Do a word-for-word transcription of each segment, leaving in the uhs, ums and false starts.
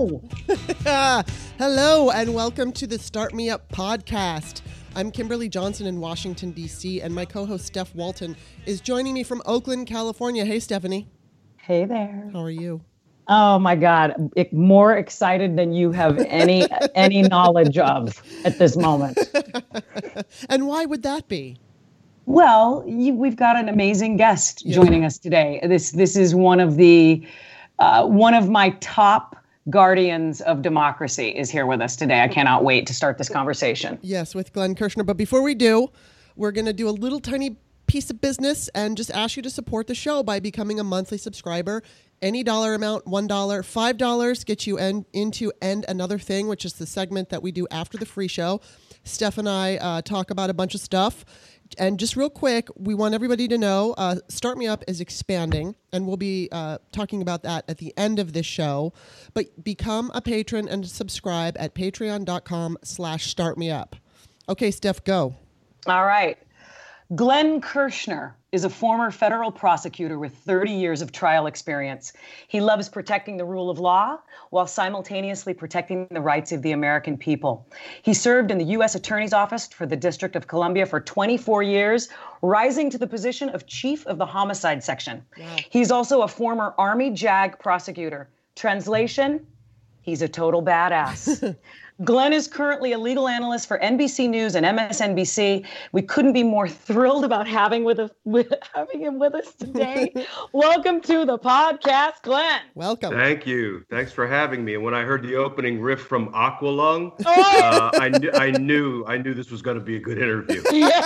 Hello. Hello, and welcome to the Start Me Up podcast. I'm Kimberly Johnson in Washington, D C, and my co-host Steph Walton is joining me from Oakland, California. Hey, Stephanie. Hey there. How are you? Oh my God, it, more excited than you have any any knowledge of at this moment. And why would that be? Well, you, we've got an amazing guest Yeah. joining us today. This this is one of the uh, one of my top guardians of democracy is here with us today. I cannot wait to start this conversation. Yes, with Glenn Kirshner. But before we do, we're going to do a little tiny piece of business and just ask you to support the show by becoming a monthly subscriber. Any dollar amount, one dollar, five dollars gets you en- into And Another Thing, which is the segment that we do after the free show. Steph and I uh, talk about a bunch of stuff. And just real quick, we want everybody to know uh, Start Me Up is expanding, and we'll be uh, talking about that at the end of this show. But become a patron and subscribe at patreon.com slash startmeup. Okay, Steph, go. All right. Glenn Kirshner is a former federal prosecutor with thirty years of trial experience. He loves protecting the rule of law while simultaneously protecting the rights of the American people. He served in the U S Attorney's Office for the District of Columbia for twenty-four years, rising to the position of Chief of the Homicide Section. Wow. He's also a former Army JAG prosecutor. Translation, he's a total badass. Glenn is currently a legal analyst for N B C News and M S N B C. We couldn't be more thrilled about having with, a, with having him with us today. Welcome to the podcast, Glenn. Welcome. Thank you. Thanks for having me. And when I heard the opening riff from Aqualung, Oh! uh, I knew I knew I knew this was going to be a good interview. Yeah.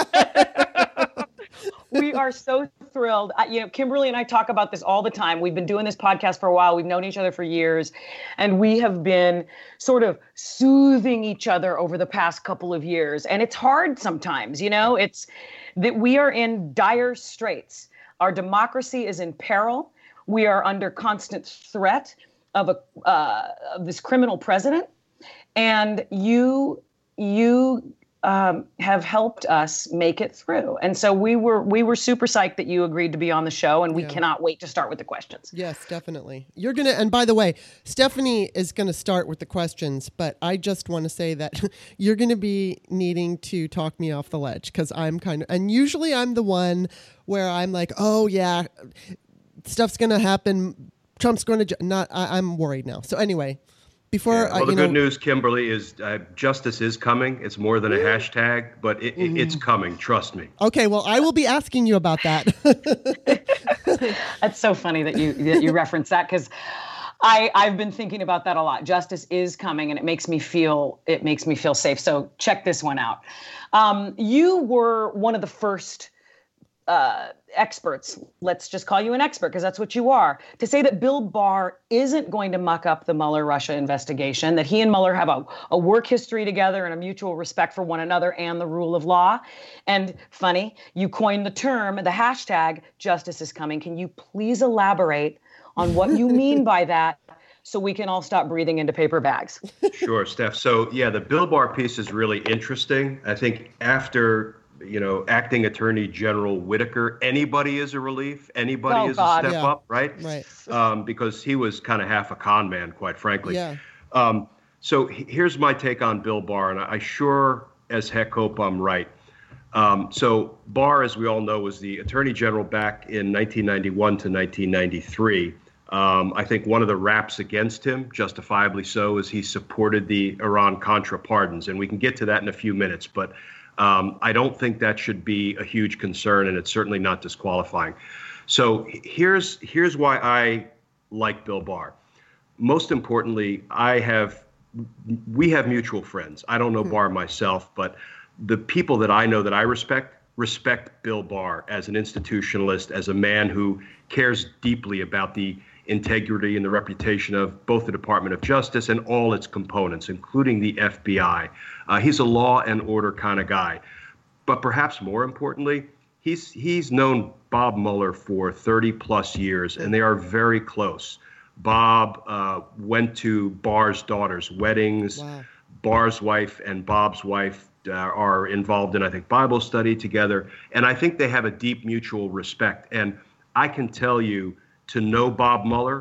We are so thrilled. I, you know, Kimberly and I talk about this all the time. We've been doing this podcast for a while. We've known each other for years, and we have been sort of soothing each other over the past couple of years. And it's hard sometimes, you know, it's that we are in dire straits. Our democracy is in peril. We are under constant threat of a uh, of this criminal president. And you, you, Um, have helped us make it through. And so we were we were super psyched that you agreed to be on the show, and we Yeah. cannot wait to start with the questions. Yes, definitely. You're going to, and by the way, Stephanie is going to start with the questions, but I just want to say that you're going to be needing to talk me off the ledge because I'm kind of, and usually I'm the one where I'm like, oh yeah, stuff's going to happen. Trump's going to, ju-. not, I, I'm worried now. So anyway, before Yeah, well, uh, the you good know, news, Kimberly, is uh, justice is coming. It's more than a hashtag, but it, it, it's coming. Trust me. Okay, well, I will be asking you about that. That's so funny that you that you reference that because I I've been thinking about that a lot. Justice is coming, and it makes me feel it makes me feel safe. So check this one out. Um, you were one of the first uh, experts, let's just call you an expert because that's what you are, to say that Bill Barr isn't going to muck up the Mueller-Russia investigation, that he and Mueller have a, a work history together and a mutual respect for one another and the rule of law. And funny, you coined the term, the hashtag, justice is coming. Can you please elaborate on what you mean by that so we can all stop breathing into paper bags? Sure, Steph. So, yeah, the Bill Barr piece is really interesting. I think after you know, Acting Attorney General Whitaker, anybody is a relief. Anybody Oh, is God. a step Yeah. up, right? Right. Um, because he was kind of half a con man, quite frankly. Yeah. Um, so he- here's my take on Bill Barr, and I sure as heck hope I'm right. Um, so Barr, as we all know, was the Attorney General back in nineteen ninety-one to nineteen ninety-three. Um, I think one of the raps against him, justifiably so, is he supported the Iran-Contra pardons, and we can get to that in a few minutes, but Um, I don't think that should be a huge concern, and it's certainly not disqualifying. So here's here's why I like Bill Barr. Most importantly, I have we have mutual friends. I don't know Barr myself, but the people that I know that I respect respect Bill Barr as an institutionalist, as a man who cares deeply about the integrity and the reputation of both the Department of Justice and all its components, including the F B I. Uh, he's a law and order kind of guy. But perhaps more importantly, he's he's known Bob Mueller for thirty plus years, and they are very close. Bob uh, went to Barr's daughters' weddings. Wow. Barr's wife and Bob's wife uh, are involved in, I think, Bible study together. And I think they have a deep mutual respect. And I can tell you, to know Bob Mueller,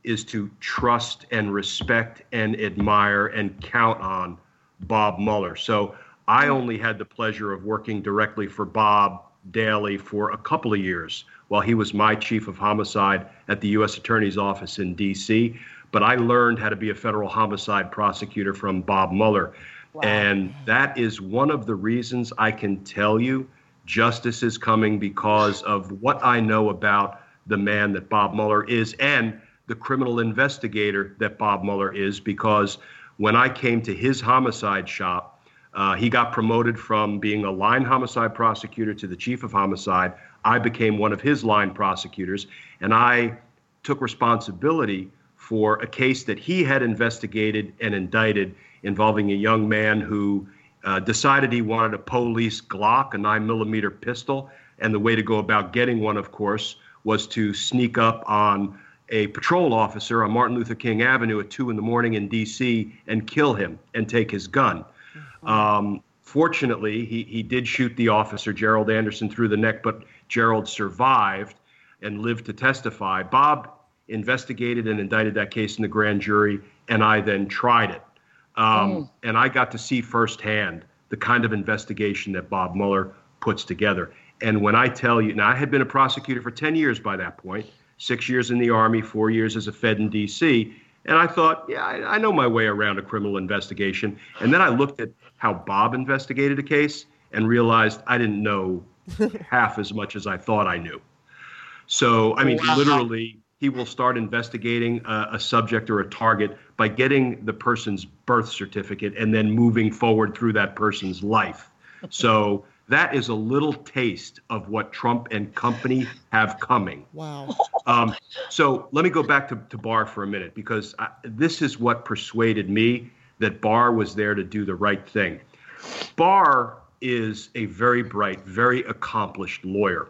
is to trust and respect and admire and count on Bob Mueller. So I only had the pleasure of working directly for Bob daily for a couple of years while he was my chief of homicide at the U S Attorney's Office in D C. But I learned how to be a federal homicide prosecutor from Bob Mueller. Wow. And that is one of the reasons I can tell you justice is coming, because of what I know about the man that Bob Mueller is and the criminal investigator that Bob Mueller is. Because when I came to his homicide shop, uh, he got promoted from being a line homicide prosecutor to the chief of homicide. I became one of his line prosecutors, and I took responsibility for a case that he had investigated and indicted involving a young man who uh, decided he wanted a police Glock, a nine millimeter pistol. And the way to go about getting one, of course, was to sneak up on a patrol officer on Martin Luther King Avenue at two in the morning in D C and kill him and take his gun. Mm-hmm. Um, fortunately, he, he did shoot the officer, Gerald Anderson, through the neck, but Gerald survived and lived to testify. Bob investigated and indicted that case in the grand jury, and I then tried it. Um, mm. And I got to see firsthand the kind of investigation that Bob Mueller puts together. And when I tell you, now I had been a prosecutor for ten years by that point, six years in the Army, four years as a Fed in D C. And I thought, yeah, I, I know my way around a criminal investigation. And then I looked at how Bob investigated a case and realized I didn't know half as much as I thought I knew. So, I mean, wow. literally, he will start investigating a, a subject or a target by getting the person's birth certificate and then moving forward through that person's life. So that is a little taste of what Trump and company have coming. Wow. Um, so let me go back to, to Barr for a minute, because I, this is what persuaded me that Barr was there to do the right thing. Barr is a very bright, very accomplished lawyer.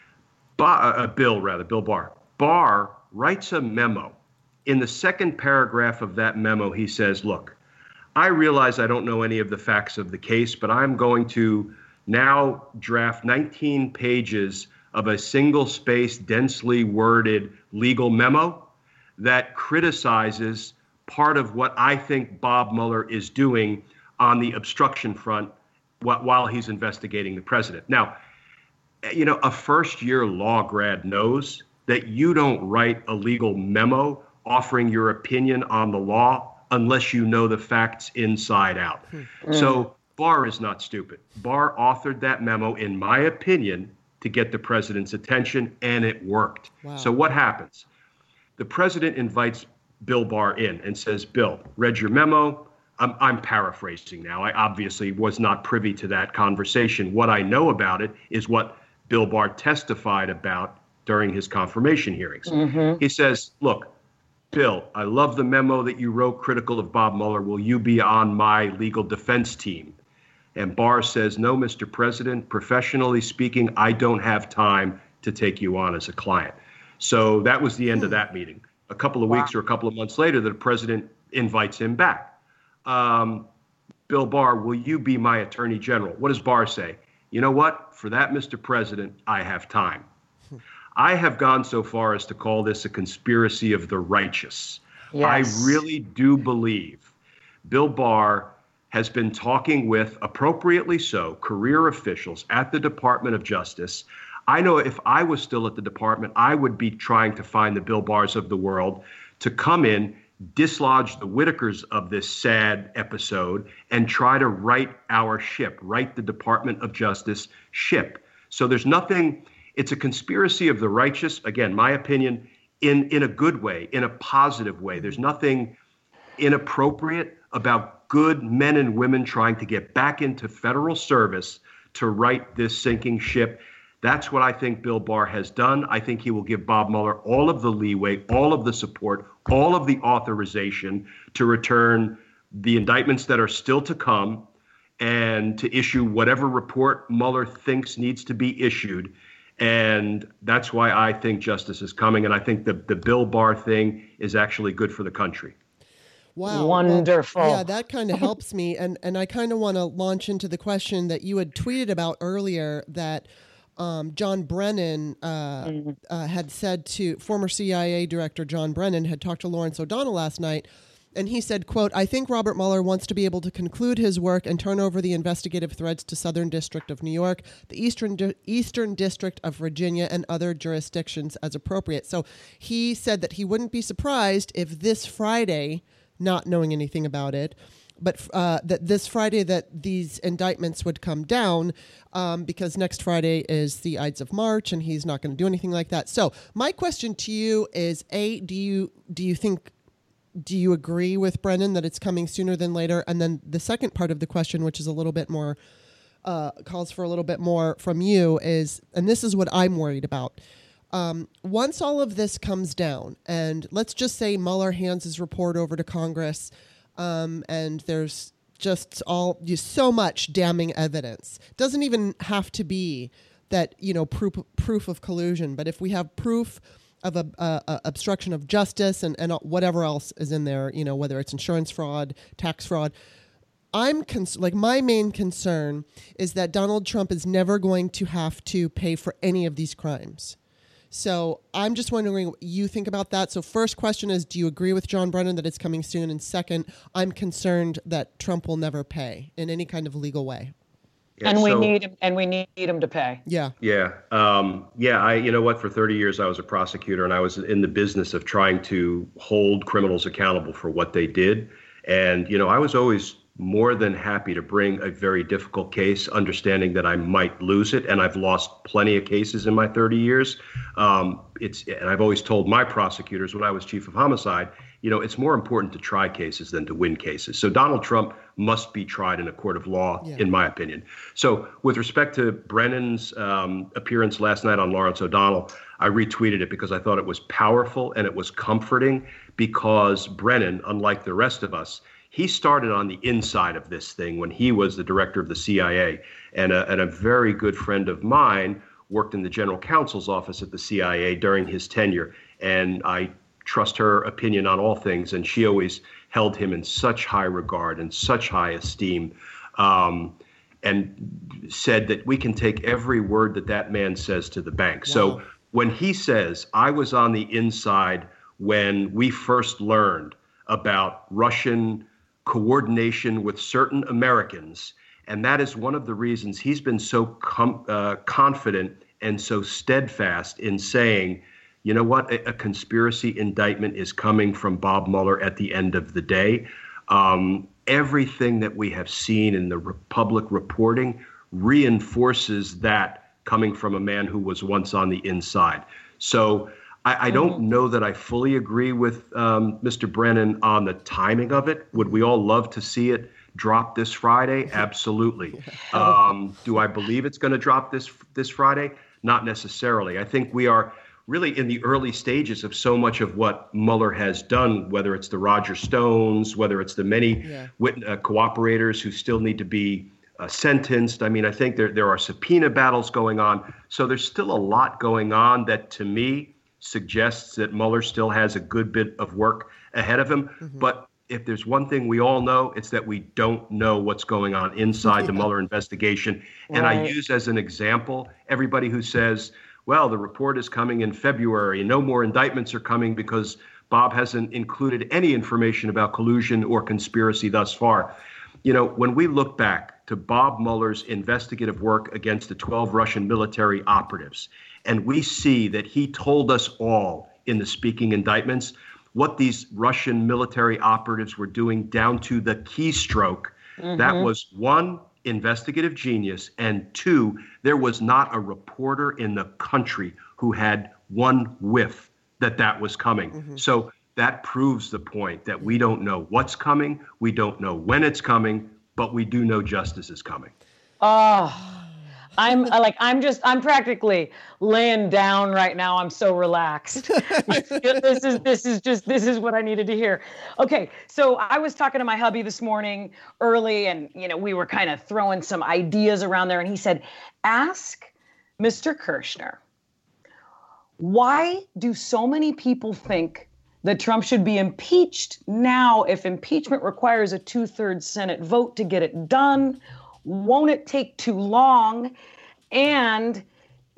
Ba- uh, Bill, rather, Bill Barr. Barr writes a memo. In the second paragraph of that memo, he says, look, I realize I don't know any of the facts of the case, but I'm going to now draft nineteen pages of a single-spaced, densely worded legal memo that criticizes part of what I think Bob Mueller is doing on the obstruction front while he's investigating the president. Now, you know, a first-year law grad knows that you don't write a legal memo offering your opinion on the law unless you know the facts inside out. Mm. So Barr is not stupid. Barr authored that memo, in my opinion, to get the president's attention, and it worked. Wow. So what happens? The president invites Bill Barr in and says, Bill, read your memo. I'm, I'm paraphrasing now. I obviously was not privy to that conversation. What I know about it is what Bill Barr testified about during his confirmation hearings. Mm-hmm. He says, look, Bill, I love the memo that you wrote critical of Bob Mueller. Will you be on my legal defense team? And Barr says, no, Mister President, professionally speaking, I don't have time to take you on as a client. So that was the end of that meeting. A couple of wow. weeks or a couple of months later, the president invites him back. Um, Bill Barr, will you be my attorney general? What does Barr say? You know what? For that, Mister President, I have time. I have gone so far as to call this a conspiracy of the righteous. Yes. I really do believe Bill Barr has been talking with, appropriately so, career officials at the Department of Justice. I know if I was still at the department, I would be trying to find the Bill Barrs of the world to come in, dislodge the Whitakers of this sad episode, and try to right our ship, right the Department of Justice ship. So there's nothing, it's a conspiracy of the righteous, again, my opinion, in, in a good way, in a positive way. There's nothing inappropriate about good men and women trying to get back into federal service to right this sinking ship. That's what I think Bill Barr has done. I think he will give Bob Mueller all of the leeway, all of the support, all of the authorization to return the indictments that are still to come and to issue whatever report Mueller thinks needs to be issued. And that's why I think justice is coming. And I think the, the Bill Barr thing is actually good for the country. Wow. Wonderful. Well, yeah, that kind of helps me. And, and I kind of want to launch into the question that you had tweeted about earlier, that um, John Brennan uh, mm-hmm. uh, had said to former C I A director John Brennan had talked to Lawrence O'Donnell last night. And he said, quote, I think Robert Mueller wants to be able to conclude his work and turn over the investigative threads to Southern District of New York, the Eastern Di- Eastern District of Virginia, and other jurisdictions as appropriate. So he said that he wouldn't be surprised if this Friday, not knowing anything about it, but uh, that this Friday that these indictments would come down um, because next Friday is the Ides of March and he's not going to do anything like that. So my question to you is, A, do you do you think Do you agree with Brennan that it's coming sooner than later? And then the second part of the question, which is a little bit more, uh, calls for a little bit more from you, is, and this is what I'm worried about. Um, once all of this comes down, and let's just say Mueller hands his report over to Congress, um, and there's just all just so much damning evidence. Doesn't even have to be that, you know, proof proof of collusion, but if we have proof of a, a, a obstruction of justice and, and whatever else is in there, you know, whether it's insurance fraud, tax fraud. I'm cons- like my main concern is that Donald Trump is never going to have to pay for any of these crimes. So I'm just wondering what you think about that. So first question is, do you agree with John Brennan that it's coming soon? And second, I'm concerned that Trump will never pay in any kind of legal way. Yeah, and we so, need him, and we need him to pay. Yeah, yeah, um, yeah. I, you know what? For thirty years, I was a prosecutor, and I was in the business of trying to hold criminals accountable for what they did. And you know, I was always more than happy to bring a very difficult case, understanding that I might lose it. And I've lost plenty of cases in my thirty years. Um, it's, and I've always told my prosecutors when I was chief of homicide, you know, it's more important to try cases than to win cases. So Donald Trump must be tried in a court of law, yeah. in my opinion. So with respect to Brennan's um, appearance last night on Lawrence O'Donnell, I retweeted it because I thought it was powerful and it was comforting, because Brennan, unlike the rest of us, he started on the inside of this thing when he was the director of the C I A. And a, and a very good friend of mine worked in the general counsel's office at the C I A during his tenure. And I trust her opinion on all things. And she always held him in such high regard and such high esteem, um, and said that we can take every word that that man says to the bank. Wow. So when he says, I was on the inside when we first learned about Russian coordination with certain Americans, and that is one of the reasons he's been so com- uh, confident and so steadfast in saying, you know what, a, a conspiracy indictment is coming from Bob Mueller at the end of the day. Um, everything that we have seen in the re- public reporting reinforces that coming from a man who was once on the inside. So I, I don't know that I fully agree with um, Mister Brennan on the timing of it. Would we all love to see it drop this Friday? Absolutely. Um, do I believe it's going to drop this this Friday? Not necessarily. I think we are really in the early stages of so much of what Mueller has done, whether it's the Roger Stones, whether it's the many yeah. wit- uh, cooperators who still need to be uh, sentenced. I mean, I think there there are subpoena battles going on. So there's still a lot going on that, to me, suggests that Mueller still has a good bit of work ahead of him. Mm-hmm. But if there's one thing we all know, it's that we don't know what's going on inside yeah. the Mueller investigation. And right. I use as an example everybody who says, well, the report is coming in February and no more indictments are coming because Bob hasn't included any information about collusion or conspiracy thus far. You know, when we look back to Bob Mueller's investigative work against the twelve Russian military operatives, and we see that he told us all in the speaking indictments what these Russian military operatives were doing down to the keystroke. Mm-hmm. That was one, investigative genius, and two, there was not a reporter in the country who had one whiff that that was coming. Mm-hmm. So that proves the point that we don't know what's coming, we don't know when it's coming, but we do know justice is coming. Oh. I'm like, I'm just, I'm practically laying down right now. I'm so relaxed. this is, this is just, this is what I needed to hear. Okay. So I was talking to my hubby this morning early, and, you know, we were kind of throwing some ideas around there. And he said, ask Mister Kirshner, why do so many people think that Trump should be impeached now if impeachment requires a two-thirds Senate vote to get it done? Won't it take too long? And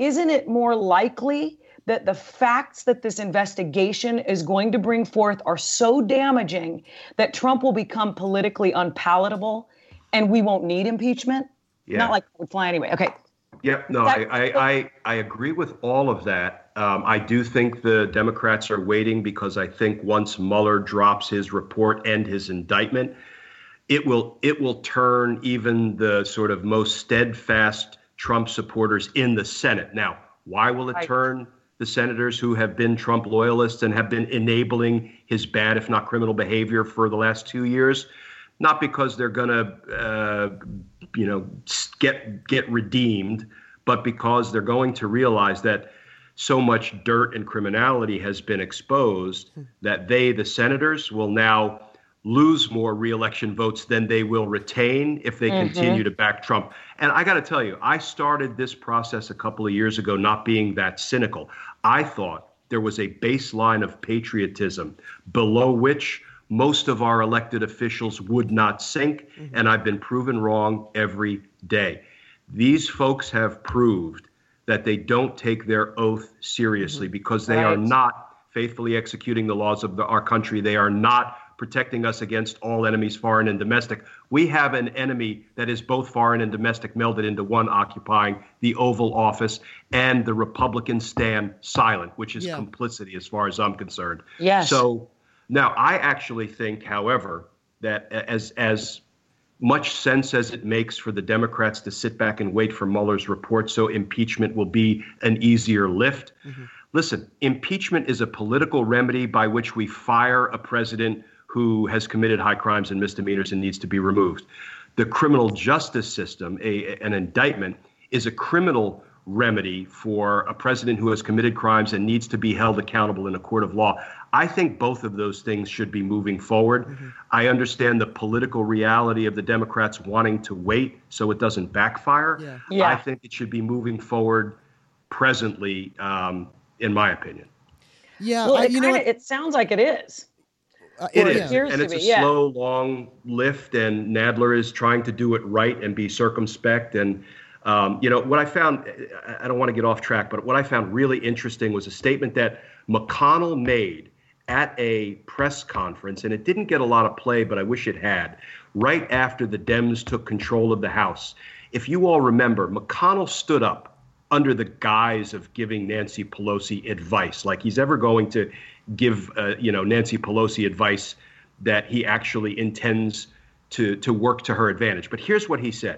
isn't it more likely that the facts that this investigation is going to bring forth are so damaging that Trump will become politically unpalatable and we won't need impeachment? Yeah. Not like it would fly anyway. Okay. Yeah, no, I, I, I, I agree with all of that. Um, I do think the Democrats are waiting because I think once Mueller drops his report and his indictment, it will it will turn even the sort of most steadfast Trump supporters in the Senate. Now, why will it Right. turn the senators who have been Trump loyalists and have been enabling his bad, if not criminal behavior for the last two years? Not because they're going to, uh, you know, get get redeemed, but because they're going to realize that so much dirt and criminality has been exposed that they, the senators, will now lose more reelection votes than they will retain if they mm-hmm. continue to back Trump. And I got to tell you, I started this process a couple of years ago not being that cynical. I thought there was a baseline of patriotism below which most of our elected officials would not sink, mm-hmm. and I've been proven wrong every day. These folks have proved that they don't take their oath seriously mm-hmm. because they right. are not faithfully executing the laws of the, our country. They are not protecting us against all enemies, foreign and domestic. We have an enemy that is both foreign and domestic melded into one, occupying the Oval Office, and the Republicans stand silent, which is yeah. complicity as far as I'm concerned. Yes. So now I actually think, however, that as as much sense as it makes for the Democrats to sit back and wait for Mueller's report so impeachment will be an easier lift. Mm-hmm. Listen, impeachment is a political remedy by which we fire a president who has committed high crimes and misdemeanors and needs to be removed. The criminal justice system, a, an indictment, is a criminal remedy for a president who has committed crimes and needs to be held accountable in a court of law. I think both of those things should be moving forward. Mm-hmm. I understand the political reality of the Democrats wanting to wait so it doesn't backfire. Yeah. Yeah. I think it should be moving forward presently, um, in my opinion. Yeah, well, I, it, you kinda, know, it sounds like it is. Uh, It yeah. is, and it's a be, yeah. slow, long lift, and Nadler is trying to do it right and be circumspect. And, um, you know, what I found, I don't want to get off track, but what I found really interesting was a statement that McConnell made at a press conference, and it didn't get a lot of play, but I wish it had, right after the Dems took control of the House. If you all remember, McConnell stood up under the guise of giving Nancy Pelosi advice, like he's ever going to give, uh, you know, Nancy Pelosi advice that he actually intends to to work to her advantage. But here's what he said.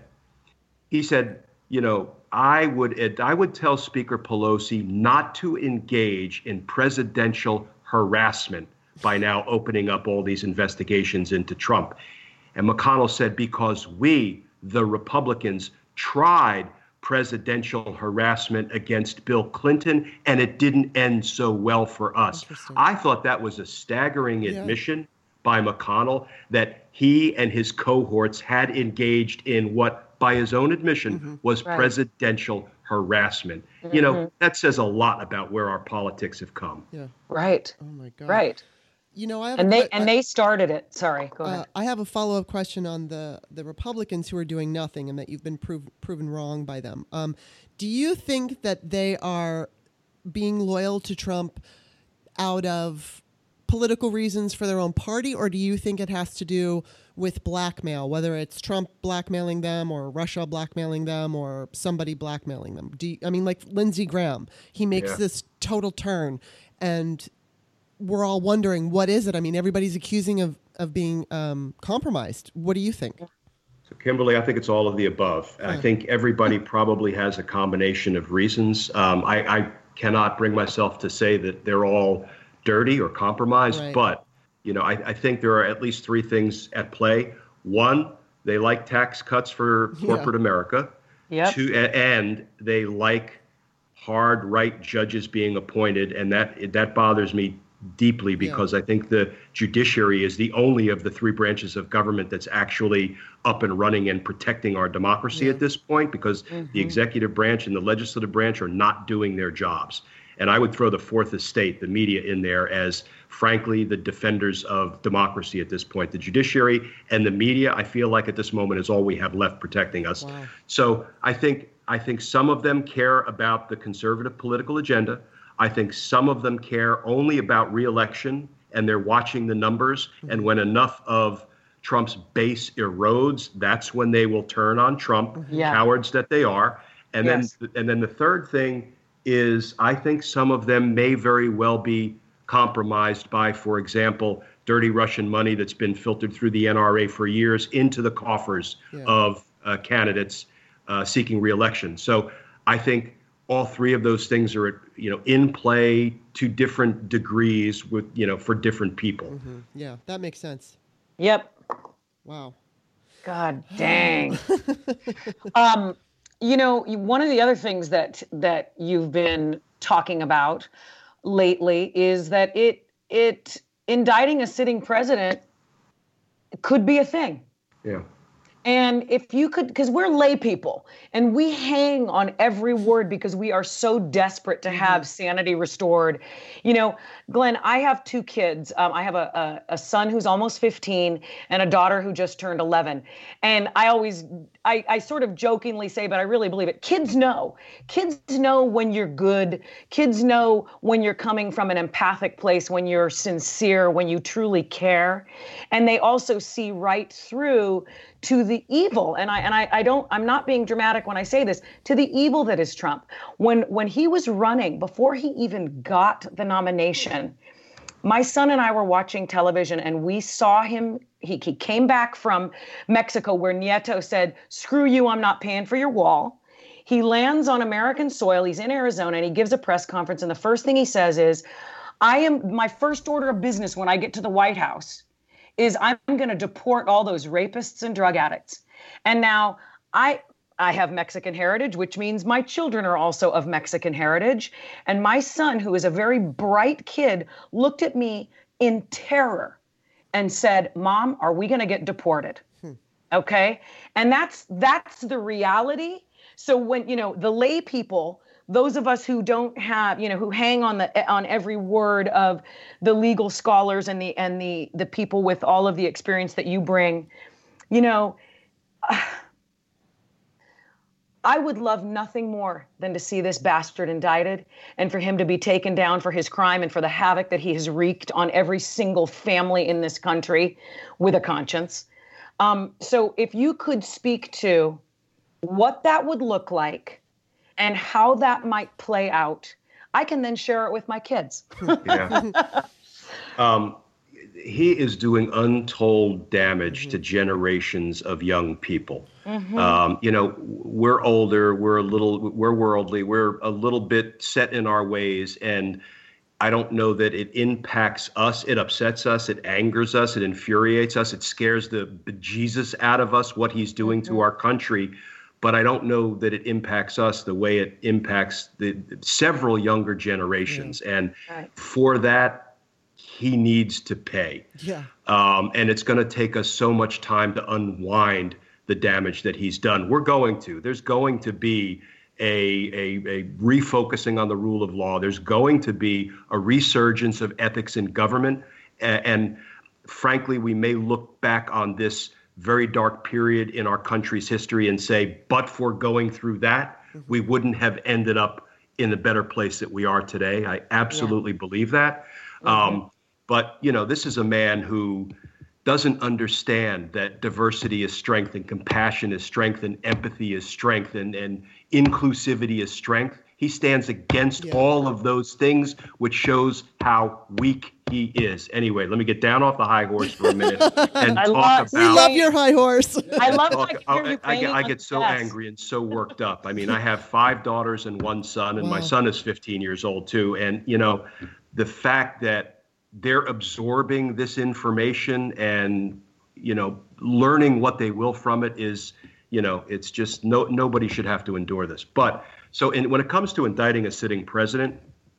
He said, you know, I would I would tell Speaker Pelosi not to engage in presidential harassment by now opening up all these investigations into Trump. And McConnell said, because we, the Republicans, tried presidential harassment against Bill Clinton, and it didn't end so well for us. I thought that was a staggering yeah. admission by McConnell that he and his cohorts had engaged in what, by his own admission, mm-hmm. was right. presidential harassment. Mm-hmm. You know, that says a lot about where our politics have come. Yeah. Right. Oh my God. Right. You know, I have and a, they I, and they started it. Sorry, go ahead. Uh, I have a follow-up question on the, the Republicans who are doing nothing and that you've been prov- proven wrong by them. Um, do you think that they are being loyal to Trump out of political reasons for their own party, or do you think it has to do with blackmail, whether it's Trump blackmailing them or Russia blackmailing them or somebody blackmailing them? Do you, I mean, like Lindsey Graham, he makes yeah. this total turn, and we're all wondering, what is it? I mean, everybody's accusing of, of being um, compromised. What do you think? So, Kimberly, I think it's all of the above. Huh. I think everybody probably has a combination of reasons. Um, I, I cannot bring myself to say that they're all dirty or compromised, right. but, you know, I, I think there are at least three things at play. One, they like tax cuts for corporate yeah. America. Yep. Two, and they like hard right judges being appointed, and that that bothers me deeply because yeah. I think the judiciary is the only of the three branches of government that's actually up and running and protecting our democracy yeah. at this point, because mm-hmm. the executive branch and the legislative branch are not doing their jobs. And I would throw the fourth estate, the media, in there as, frankly, the defenders of democracy at this point. The judiciary and the media, I feel like at this moment, is all we have left protecting us. Wow. So I think I think some of them care about the conservative political agenda. I think some of them care only about re-election, and they're watching the numbers. Mm-hmm. And when enough of Trump's base erodes, that's when they will turn on Trump, yeah. cowards that they are. And yes. then and then the third thing is, I think some of them may very well be compromised by, for example, dirty Russian money that's been filtered through the N R A for years into the coffers yeah. of uh, candidates uh, seeking re-election. So I think all three of those things are, you know, in play to different degrees with, you know, for different people. Mm-hmm. Yeah, that makes sense. Yep. Wow. God dang. um, you know, one of the other things that that you've been talking about lately is that it it indicting a sitting president could be a thing. Yeah. And if you could, because we're lay people and we hang on every word because we are so desperate to have mm-hmm. sanity restored. You know, Glenn, I have two kids. Um, I have a, a, a son who's almost fifteen and a daughter who just turned eleven. And I always, I, I sort of jokingly say, but I really believe it. Kids know. Kids know when you're good. Kids know when you're coming from an empathic place, when you're sincere, when you truly care. And they also see right through to the evil, and I and I, I don't I'm not being dramatic when I say this, to the evil that is Trump. When when he was running, before he even got the nomination, my son and I were watching television and we saw him. He, he came back from Mexico where Nieto said, "Screw you, I'm not paying for your wall." He lands on American soil. He's in Arizona and he gives a press conference. And the first thing he says is, I am my first order of business when I get to the White House is I'm going to deport all those rapists and drug addicts. And now I I have Mexican heritage, which means my children are also of Mexican heritage. And my son, who is a very bright kid, looked at me in terror and said, "Mom, are we going to get deported?" Hmm. Okay. And that's that's the reality. So when, you know, the lay people, those of us who don't have, you know, who hang on the on every word of the legal scholars and the and the the people with all of the experience that you bring, you know, uh, I would love nothing more than to see this bastard indicted and for him to be taken down for his crime and for the havoc that he has wreaked on every single family in this country with a conscience. Um, so if you could speak to what that would look like and how that might play out, I can then share it with my kids. yeah. Um, he is doing untold damage mm-hmm. to generations of young people. Mm-hmm. Um, you know, we're older, we're a little, we're worldly, we're a little bit set in our ways. And I don't know that it impacts us. It upsets us. It angers us. It infuriates us. It scares the bejesus out of us, what he's doing mm-hmm. to our country. But I don't know that it impacts us the way it impacts the several younger generations. Mm. And right. for that, he needs to pay. Yeah. Um, and it's going to take us so much time to unwind the damage that he's done. We're going to. There's going to be a, a, a refocusing on the rule of law. There's going to be a resurgence of ethics in government. And, and frankly, we may look back on this very dark period in our country's history and say, but for going through that, mm-hmm. we wouldn't have ended up in the better place that we are today. I absolutely yeah. believe that. Mm-hmm. Um, but, you know, this is a man who doesn't understand that diversity is strength and compassion is strength and empathy is strength and, and inclusivity is strength. He stands against yeah. all of those things, which shows how weak he is. Anyway, let me get down off the high horse for a minute and I talk love, about. We love your high horse. I love. Talk, I, I, I, get, I get so best. angry and so worked up. I mean, I have five daughters and one son, and wow. my son is fifteen years old too. And you know, the fact that they're absorbing this information and you know, learning what they will from it is, you know, it's just no nobody should have to endure this. But so, in, when it comes to indicting a sitting president,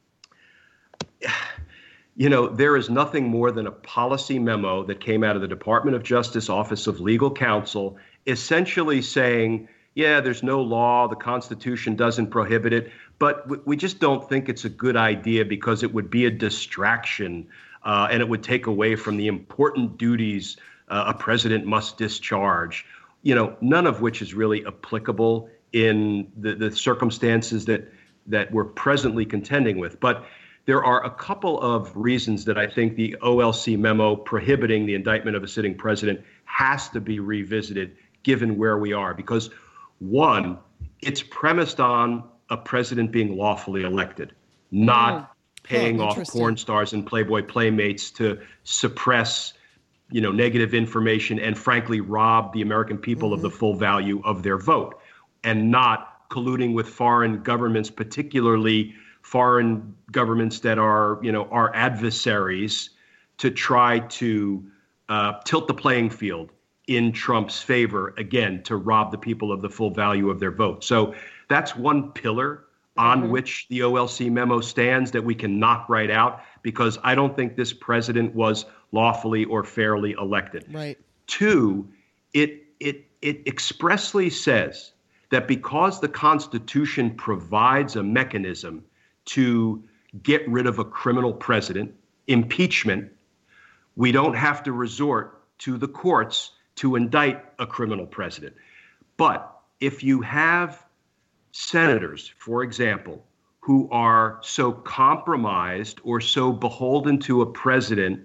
you know, there is nothing more than a policy memo that came out of the Department of Justice Office of Legal Counsel, essentially saying, yeah, there's no law, the Constitution doesn't prohibit it, but we, we just don't think it's a good idea because it would be a distraction uh, and it would take away from the important duties uh, a president must discharge, you know, none of which is really applicable in the, the circumstances that that we're presently contending with. But there are a couple of reasons that I think the O L C memo prohibiting the indictment of a sitting president has to be revisited given where we are. Because one, it's premised on a president being lawfully elected, not mm. paying oh, off porn stars and Playboy playmates to suppress, you know, negative information and frankly rob the American people mm-hmm. of the full value of their vote, and not colluding with foreign governments, particularly foreign governments that are, you know, our adversaries, to try to uh, tilt the playing field in Trump's favor, again, to rob the people of the full value of their vote. So that's one pillar on mm-hmm. which the O L C memo stands that we can knock right out, because I don't think this president was lawfully or fairly elected. Right. Two, it it it expressly says that because the Constitution provides a mechanism to get rid of a criminal president, impeachment, we don't have to resort to the courts to indict a criminal president. But if you have senators, for example, who are so compromised or so beholden to a president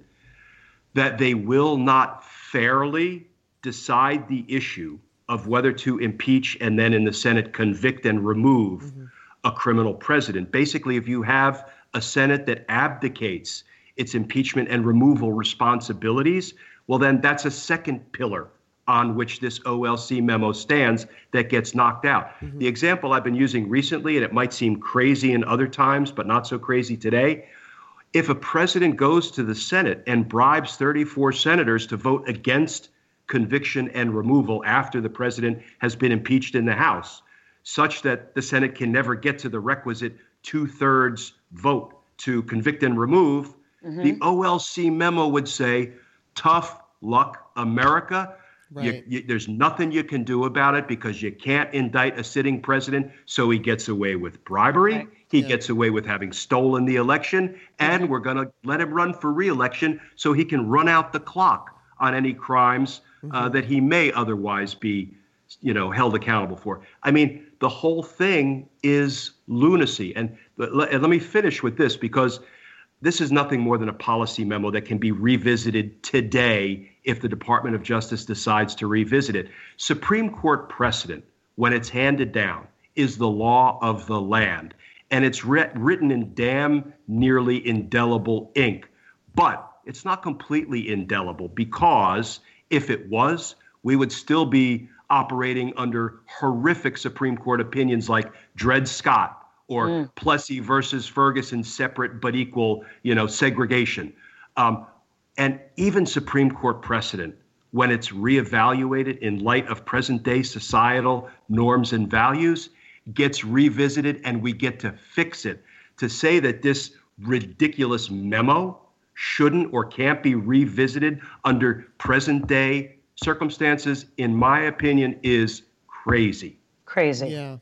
that they will not fairly decide the issue of whether to impeach and then in the Senate convict and remove mm-hmm. a criminal president. Basically, if you have a Senate that abdicates its impeachment and removal responsibilities, well, then that's a second pillar on which this O L C memo stands that gets knocked out. Mm-hmm. The example I've been using recently, and it might seem crazy in other times, but not so crazy today, if a president goes to the Senate and bribes thirty-four senators to vote against conviction and removal after the president has been impeached in the House, such that the Senate can never get to the requisite two-thirds vote to convict and remove, mm-hmm. the O L C memo would say, tough luck, America. Right. You, you, there's nothing you can do about it because you can't indict a sitting president, so he gets away with bribery. Right. He yeah. gets away with having stolen the election, and mm-hmm. we're going to let him run for re-election so he can run out the clock on any crimes mm-hmm. uh, that he may otherwise be, you know, held accountable for. I mean, the whole thing is lunacy. And let, let me finish with this, because this is nothing more than a policy memo that can be revisited today if the Department of Justice decides to revisit it. Supreme Court precedent, when it's handed down, is the law of the land. And it's writ- written in damn nearly indelible ink. But it's not completely indelible, because if it was, we would still be operating under horrific Supreme Court opinions like Dred Scott or mm. Plessy versus Ferguson, separate but equal, you know, segregation. Um, and even Supreme Court precedent, when it's reevaluated in light of present day societal norms and values, gets revisited and we get to fix it. To say that this ridiculous memo shouldn't or can't be revisited under present day circumstances, in my opinion, is crazy. Crazy. Yeah.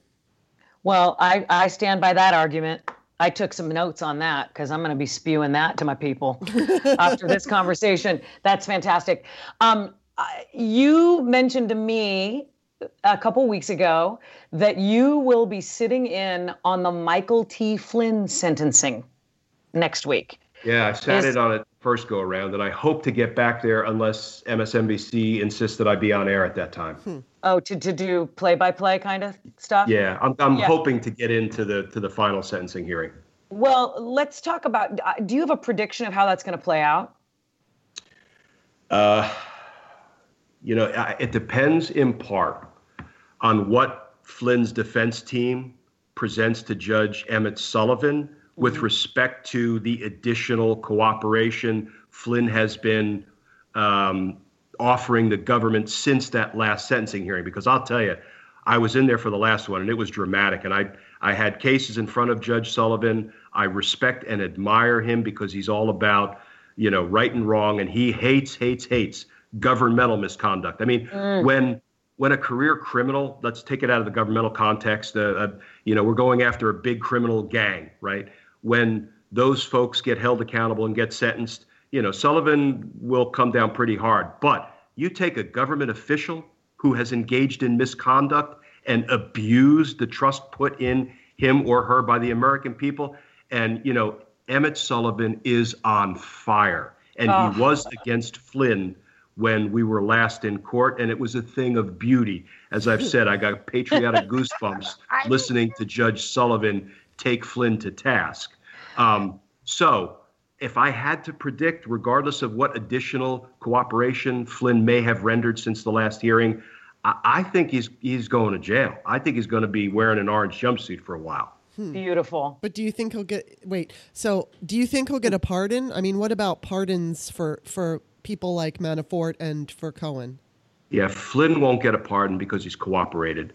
Well, I, I stand by that argument. I took some notes on that because I'm going to be spewing that to my people after this conversation. That's fantastic. Um, you mentioned to me a couple weeks ago that you will be sitting in on the Michael T. Flynn sentencing next week. Yeah, I sat Is, in on it first go around, and I hope to get back there unless M S N B C insists that I be on air at that time. Hmm. Oh, to, to do play-by-play kind of stuff? Yeah, I'm I'm yeah. hoping to get into the to the final sentencing hearing. Well, let's talk about, do you have a prediction of how that's going to play out? Uh, you know, it depends in part on what Flynn's defense team presents to Judge Emmett Sullivan with mm-hmm. respect to the additional cooperation Flynn has been um, offering the government since that last sentencing hearing. Because I'll tell you, I was in there for the last one, and it was dramatic. And I, I had cases in front of Judge Sullivan. I respect and admire him because he's all about, you know, right and wrong, and he hates, hates, hates governmental misconduct. I mean, mm. when when a career criminal, let's take it out of the governmental context, uh, uh, you know, we're going after a big criminal gang, right? When those folks get held accountable and get sentenced, you know, Sullivan will come down pretty hard. But you take a government official who has engaged in misconduct and abused the trust put in him or her by the American people. And, you know, Emmett Sullivan is on fire. And oh. he was against Flynn when we were last in court. And it was a thing of beauty. As I've said, I got patriotic goosebumps listening to Judge Sullivan take Flynn to task. Um, so if I had to predict, regardless of what additional cooperation Flynn may have rendered since the last hearing, I, I think he's he's going to jail. I think he's going to be wearing an orange jumpsuit for a while. Hmm. Beautiful. But do you think he'll get, wait, so do you think he'll get a pardon? I mean, what about pardons for, for people like Manafort and for Cohen? Yeah, Flynn won't get a pardon because he's cooperated.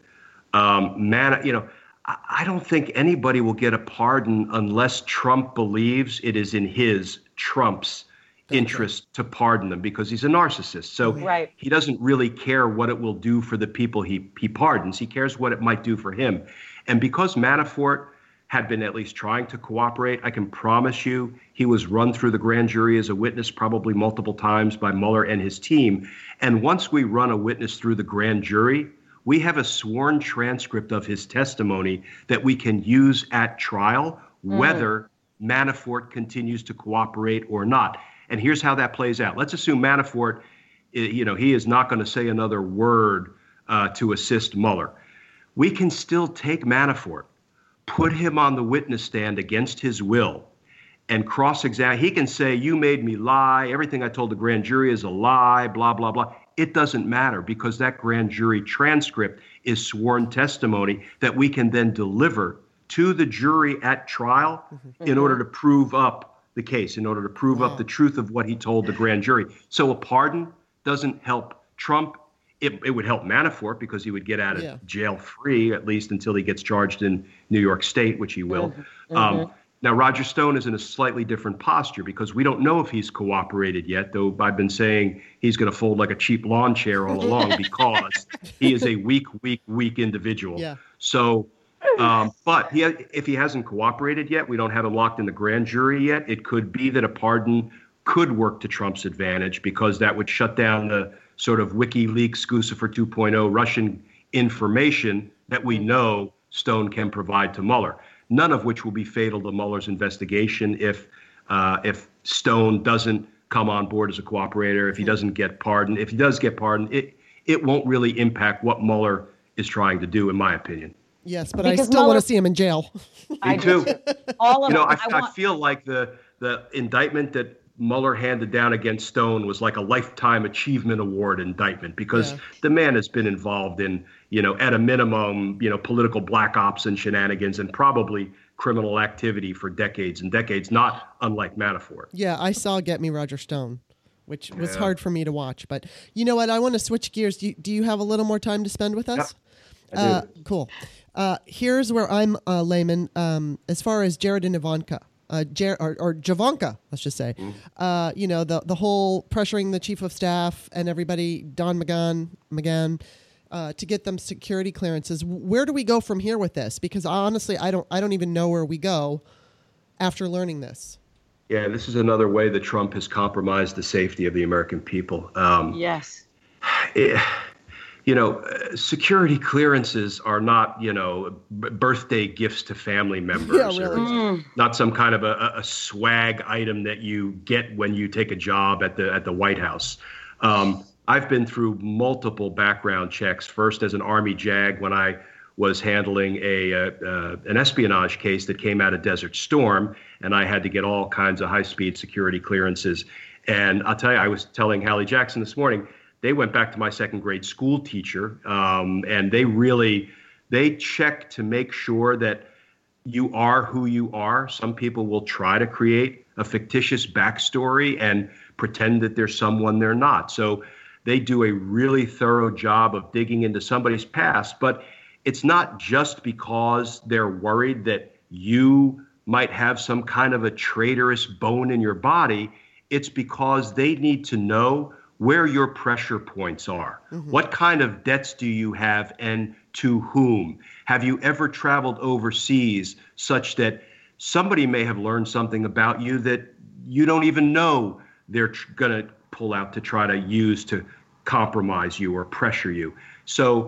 Um, Man, you know, I, I don't think anybody will get a pardon unless Trump believes it is in his, Trump's, okay. interest to pardon them, because he's a narcissist. So right. he doesn't really care what it will do for the people he, he pardons. He cares what it might do for him. And because Manafort had been at least trying to cooperate, I can promise you he was run through the grand jury as a witness probably multiple times by Mueller and his team. And once we run a witness through the grand jury, we have a sworn transcript of his testimony that we can use at trial, mm. whether Manafort continues to cooperate or not. And here's how that plays out. Let's assume Manafort, you know, he is not going to say another word uh, to assist Mueller. We can still take Manafort, put him on the witness stand against his will, and cross-examine. He can say, you made me lie. Everything I told the grand jury is a lie, blah, blah, blah. It doesn't matter, because that grand jury transcript is sworn testimony that we can then deliver to the jury at trial mm-hmm. in order to prove up the case, in order to prove wow. up the truth of what he told the grand jury. So a pardon doesn't help Trump. It, it would help Manafort because he would get out of yeah. jail free, at least until he gets charged in New York State, which he will. Mm-hmm. Um, now, Roger Stone is in a slightly different posture because we don't know if he's cooperated yet, though I've been saying he's going to fold like a cheap lawn chair all along because he is a weak, weak, weak individual. Yeah. So, um, but he, if he hasn't cooperated yet, we don't have him locked in the grand jury yet. It could be that a pardon could work to Trump's advantage because that would shut down the sort of WikiLeaks, Guccifer two point oh Russian information that we know Stone can provide to Mueller, none of which will be fatal to Mueller's investigation if uh, if Stone doesn't come on board as a cooperator, if he doesn't get pardoned. If he does get pardoned, it, it won't really impact what Mueller is trying to do, in my opinion. Yes, but because I still Mueller, want to see him in jail. Me too. All of you know, I, I, I want... feel like the the indictment that Mueller handed down against Stone was like a lifetime achievement award indictment because yeah. the man has been involved in, you know, at a minimum, you know, political black ops and shenanigans and probably criminal activity for decades and decades, not unlike Manafort. Yeah, I saw Get Me Roger Stone, which was yeah. hard for me to watch. But you know what? I want to switch gears. Do you, do you have a little more time to spend with us? Yeah, I do. Uh, cool. Uh, here's where I'm a layman um, as far as Jared and Ivanka. Uh, Jer- or, or Javanka, let's just say, mm. uh, you know, the the whole pressuring the chief of staff and everybody, Don McGahn, McGahn, uh, to get them security clearances. Where do we go from here with this? Because honestly, I don't I don't even know where we go after learning this. Yeah, this is another way that Trump has compromised the safety of the American people. Um, yes. It, you know, uh, security clearances are not, you know, b- birthday gifts to family members. Yeah, really. Or mm. not some kind of a, a swag item that you get when you take a job at the at the White House. Um, I've been through multiple background checks, first as an Army JAG when I was handling a uh, uh, an espionage case that came out of Desert Storm, and I had to get all kinds of high-speed security clearances. And I'll tell you, I was telling Hallie Jackson this morning, they went back to my second grade school teacher, um, and they really, they check to make sure that you are who you are. Some people will try to create a fictitious backstory and pretend that they're someone they're not. So they do a really thorough job of digging into somebody's past, but it's not just because they're worried that you might have some kind of a traitorous bone in your body. It's because they need to know where your pressure points are. Mm-hmm. What kind of debts do you have and to whom? Have you ever traveled overseas such that somebody may have learned something about you that you don't even know they're tr- going to pull out to try to use to compromise you or pressure you? So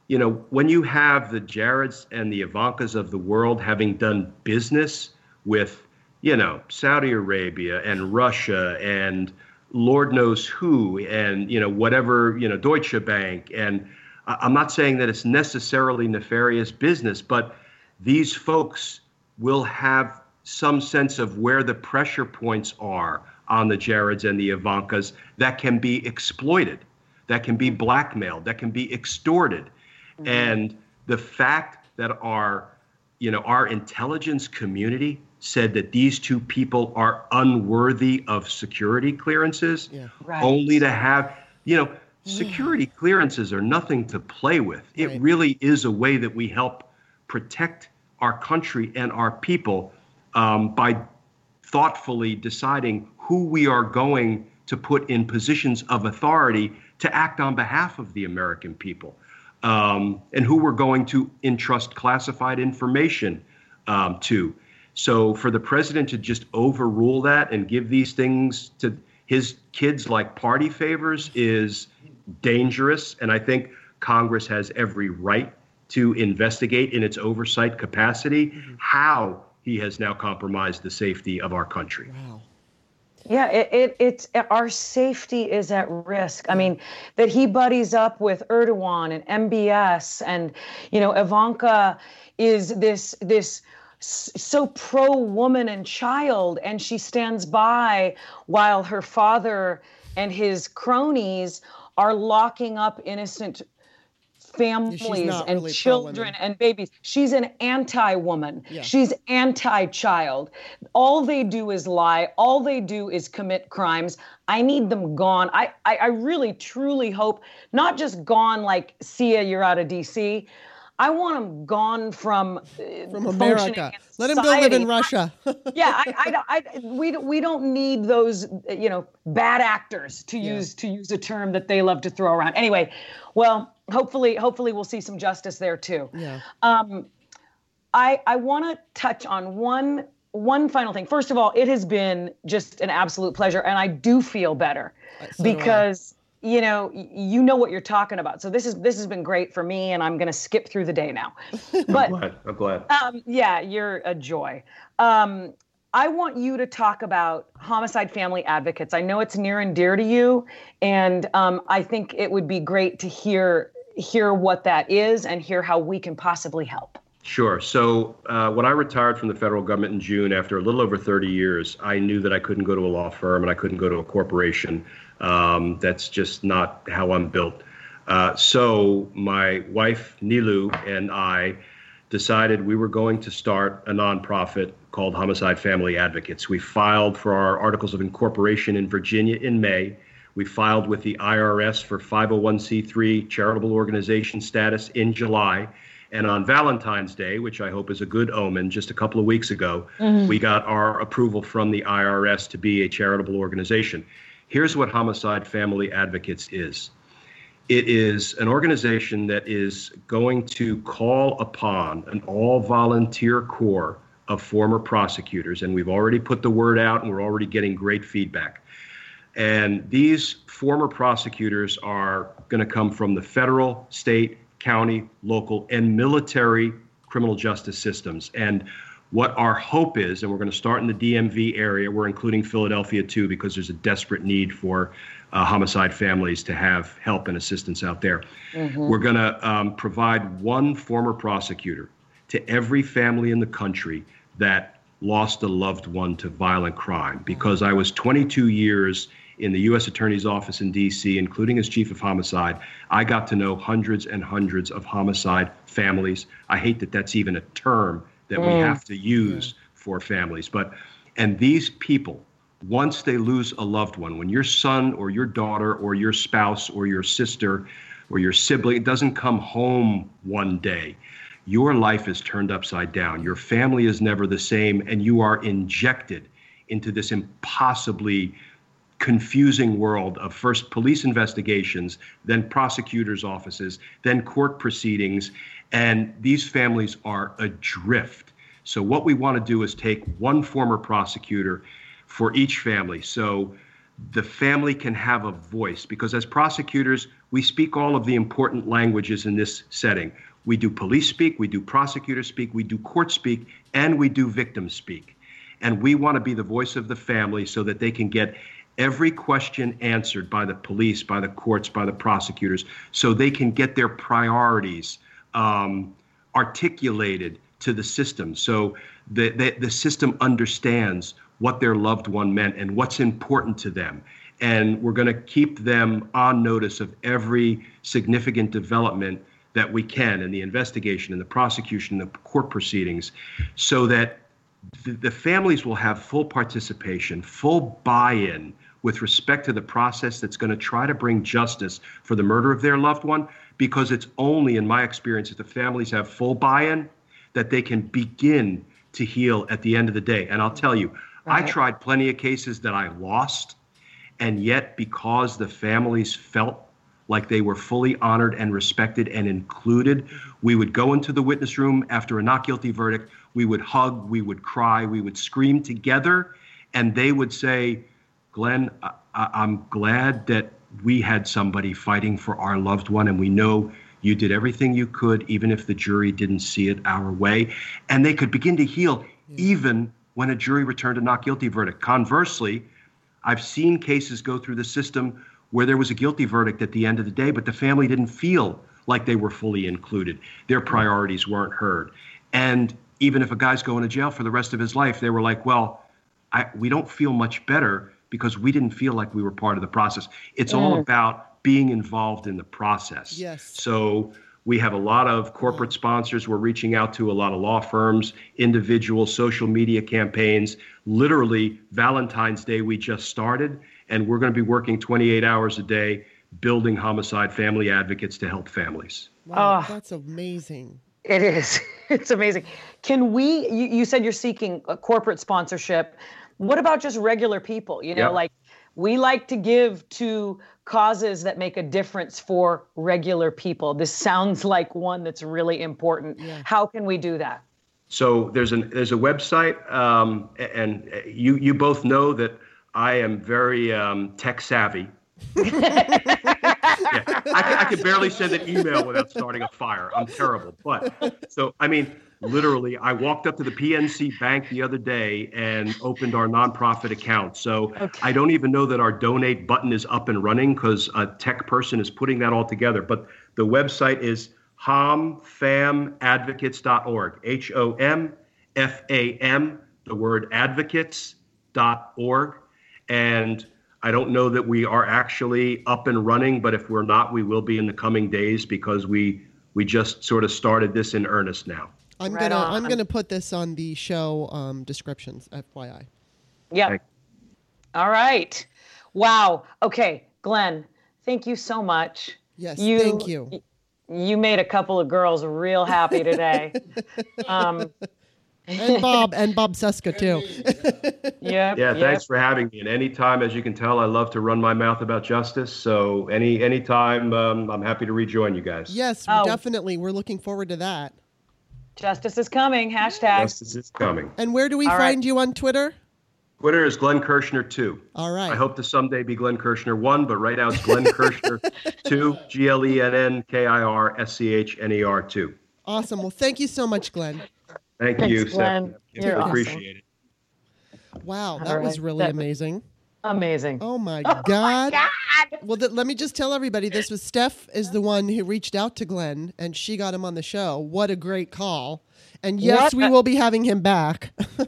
you know, when you have the Jareds and the Ivankas of the world having done business with, you know, Saudi Arabia and Russia and Lord knows who, and, you know, whatever, you know, Deutsche Bank. And I'm not saying that it's necessarily nefarious business, but these folks will have some sense of where the pressure points are on the Jareds and the Ivankas that can be exploited, that can be blackmailed, that can be extorted. Mm-hmm. And the fact that our, you know, our intelligence community said that these two people are unworthy of security clearances, yeah. right. only to have, you know, security yeah. clearances are nothing to play with. It right. really is a way that we help protect our country and our people um, by thoughtfully deciding who we are going to put in positions of authority to act on behalf of the American people, um, and who we're going to entrust classified information um, to. So for the president to just overrule that and give these things to his kids like party favors is dangerous. And I think Congress has every right to investigate in its oversight capacity mm-hmm. how he has now compromised the safety of our country. Wow. Yeah, it, it it's our safety is at risk. I mean, that he buddies up with Erdogan and M B S, and you know, Ivanka is this this so pro-woman and child, and she stands by while her father and his cronies are locking up innocent families and really children and babies. She's an anti-woman. Yeah. She's anti-child. All they do is lie. All they do is commit crimes. I need them gone. I, I, I really, truly hope, not just gone like, see ya, you're out of D C. I want them gone from uh, from America. Let him go live in Russia. yeah, I, I, I, we we don't need those, you know, bad actors to yeah. use to use a term that they love to throw around. Anyway, well, hopefully, hopefully we'll see some justice there too. Yeah. Um, I I want to touch on one one final thing. First of all, it has been just an absolute pleasure, and I do feel better so because. You know, you know what you're talking about. So this is this has been great for me, and I'm going to skip through the day now. But I'm glad. I'm glad. Um, yeah, you're a joy. Um, I want you to talk about Homicide Family Advocates. I know it's near and dear to you, and um, I think it would be great to hear hear what that is and hear how we can possibly help. Sure. So uh, when I retired from the federal government in June, after a little over thirty years, I knew that I couldn't go to a law firm and I couldn't go to a corporation. Um, that's just not how I'm built. Uh, so my wife, Nilu, and I decided we were going to start a nonprofit called Homicide Family Advocates. We filed for our articles of incorporation in Virginia in May. We filed with the I R S for five oh one c three charitable organization status in July. And on Valentine's Day, which I hope is a good omen, just a couple of weeks ago, mm-hmm. we got our approval from the I R S to be a charitable organization. Here's what Homicide Family Advocates is. It is an organization that is going to call upon an all-volunteer corps of former prosecutors, and we've already put the word out, and we're already getting great feedback. And these former prosecutors are going to come from the federal, state, county, local, and military criminal justice systems. And what our hope is, and we're going to start in the D M V area, we're including Philadelphia too, because there's a desperate need for uh, homicide families to have help and assistance out there. Mm-hmm. We're going to um, provide one former prosecutor to every family in the country that lost a loved one to violent crime, because I was twenty-two years in the U S Attorney's Office in D C, including as chief of homicide. I got to know hundreds and hundreds of homicide families. I hate that that's even a term that mm. we have to use yeah. for families. But, and these people, once they lose a loved one, when your son or your daughter or your spouse or your sister or your sibling doesn't come home one day, your life is turned upside down. Your family is never the same, and you are injected into this impossibly confusing world of first police investigations, then prosecutors' offices, then court proceedings, and these families are adrift. So what we want to do is take one former prosecutor for each family. So the family can have a voice, because as prosecutors, we speak all of the important languages in this setting. We do police speak, we do prosecutor speak, we do court speak, and we do victim speak. And we want to be the voice of the family so that they can get every question answered by the police, by the courts, by the prosecutors, so they can get their priorities um, articulated to the system. So the, the, the system understands what their loved one meant and what's important to them. And we're going to keep them on notice of every significant development that we can in the investigation, in the prosecution, in the court proceedings, so that the, the families will have full participation, full buy-in with respect to the process that's going to try to bring justice for the murder of their loved one, because it's only, in my experience, if the families have full buy-in, that they can begin to heal at the end of the day. And I'll tell you, right. I tried plenty of cases that I lost, and yet because the families felt like they were fully honored and respected and included, we would go into the witness room after a not guilty verdict, we would hug, we would cry, we would scream together, and they would say, Glenn, I- I'm glad that we had somebody fighting for our loved one, and we know you did everything you could, even if the jury didn't see it our way. And they could begin to heal yeah. even when a jury returned a not guilty verdict. Conversely, I've seen cases go through the system where there was a guilty verdict at the end of the day, but the family didn't feel like they were fully included. Their priorities weren't heard. And even if a guy's going to jail for the rest of his life, they were like, well, I, we don't feel much better because we didn't feel like we were part of the process. It's mm. all about being involved in the process. Yes. So we have a lot of corporate mm. sponsors. We're reaching out to a lot of law firms, individual social media campaigns. Literally, Valentine's Day we just started, and we're going to be working twenty-eight hours a day building homicide family advocates to help families. Wow, Oh. that's amazing. It is. It's amazing. Can we, you, you said you're seeking a corporate sponsorship. What about just regular people? You know, Yep. like we like to give to causes that make a difference for regular people. This sounds like one that's really important. Yeah. How can we do that? So there's an there's a website, um, and you you both know that I am very um, tech savvy. yeah, I, can, I can barely send an email without starting a fire. I'm terrible. But so, I mean, literally, I walked up to the P N C Bank the other day and opened our nonprofit account. So Okay. I don't even know that our donate button is up and running because a tech person is putting that all together. But the website is hom fam advocates dot org, H O M F A M, the word advocates dot org. And I don't know that we are actually up and running, but if we're not, we will be in the coming days because we we just sort of started this in earnest now. I'm Right gonna on. I'm gonna put this on the show um, descriptions, F Y I. Yeah. Thank- All right. Wow. Okay, Glenn, thank you so much. Yes, You- thank you. You made a couple of girls real happy today. um, And Bob and Bob Suska too. yeah. Yeah, thanks for having me. And anytime, as you can tell, I love to run my mouth about justice. So any anytime, um, I'm happy to rejoin you guys. Yes, Oh. definitely. We're looking forward to that. Justice is coming. Hashtag. Justice is coming. And where do we All find right. you on Twitter? Twitter is Glenn Kirshner two. All right. I hope to someday be Glenn Kirshner one, but right now it's Glenn Kirshner two, G L E N N K I R S C H N E R two. Awesome. Well, thank you so much, Glenn. Thank Thanks, you, Glenn. Stephanie. You're Appreciate it. Wow, that All was right. really That- amazing. Amazing. Oh my God. Well, th- let me just tell everybody this was Steph is the one who reached out to Glenn and she got him on the show. What a great call. And yes, What we a- will be having him back.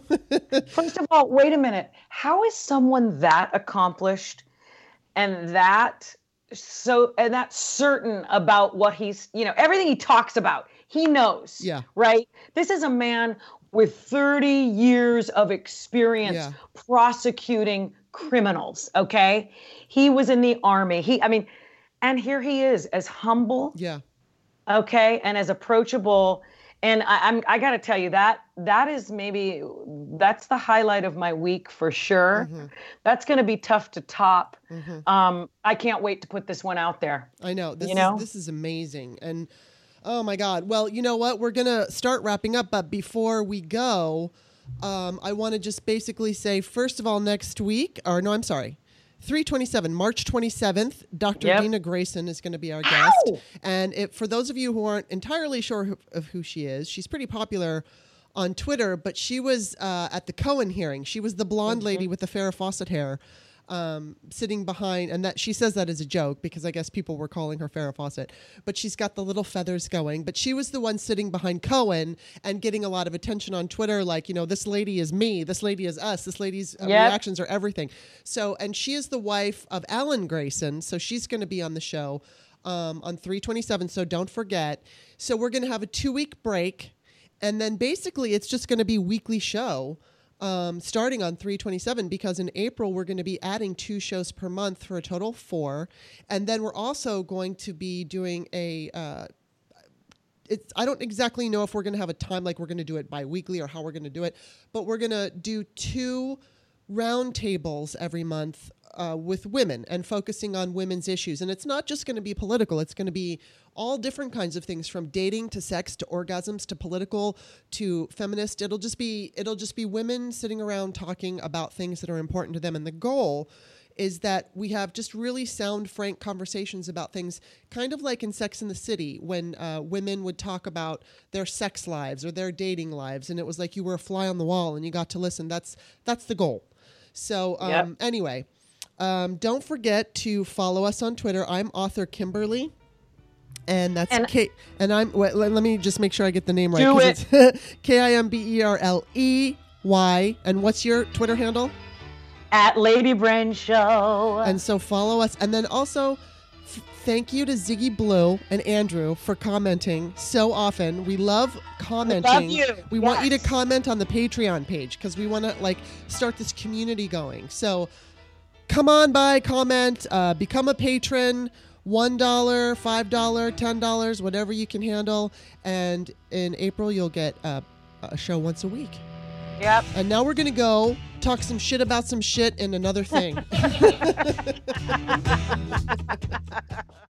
First of all, wait a minute. How is someone that accomplished and that so and that certain about what he's, you know, everything he talks about, he knows. Yeah. Right? This is a man with thirty years of experience Yeah. prosecuting criminals, okay? He was in the army. He I mean, and here he is as humble, Yeah. okay, and as approachable. And I, I'm I got to tell you that that is maybe that's the highlight of my week for sure. Mm-hmm. That's going to be tough to top. Mhm. Um, I can't wait to put this one out there. I know. This You know? is this is amazing. And oh my God. Well, you know what? We're gonna start wrapping up, but before we go, um, I want to just basically say, first of all, next week, or no, I'm sorry. three twenty-seven, March twenty-seventh, Doctor Yep. Dina Grayson is going to be our guest. Ow! And if, for those of you who aren't entirely sure who, of who she is, she's pretty popular on Twitter, but she was uh, at the Cohen hearing. She was the blonde Mm-hmm. lady with the Farrah Fawcett hair, um, sitting behind, and that she says that as a joke because I guess people were calling her Farrah Fawcett, but she's got the little feathers going. But she was the one sitting behind Cohen and getting a lot of attention on Twitter, like, you know, this lady is me, this lady is us, this lady's uh, Yep. reactions are everything. So, and she is the wife of Alan Grayson, so she's going to be on the show um, on three twenty-seven, so don't forget. So we're going to have a two-week break, and then basically it's just going to be weekly show um, starting on three twenty-seven, because in April we're going to be adding two shows per month for a total of four. And then we're also going to be doing a, uh, it's, I don't exactly know if we're going to have a time, like we're going to do it bi-weekly or how we're going to do it, but we're going to do two round tables every month uh, with women and focusing on women's issues. And it's not just going to be political. It's going to be all different kinds of things, from dating to sex to orgasms to political to feminist. It'll just be it'll just be women sitting around talking about things that are important to them. And the goal is that we have just really sound, frank conversations about things, kind of like in Sex and the City, when uh, women would talk about their sex lives or their dating lives, and it was like you were a fly on the wall and you got to listen. That's that's the goal. So um, Yep. anyway, um, don't forget to follow us on Twitter. I'm author Kimberly. And that's And- K. And I'm. Wait, let, let me just make sure I get the name right. Do 'cause it's K I M B E R L E Y. And what's your Twitter handle? At Lady Brain Show. And so follow us. And then also, f- thank you to Ziggy Blue and Andrew for commenting so often. We love commenting. love you. We want you to Yes. comment on the Patreon page because we want to like start this community going. So come on by, comment, uh, become a patron. one dollar, five dollars, ten dollars, whatever you can handle. And in April, you'll get uh, a show once a week. Yep. And now we're going to go talk some shit about some shit in another thing.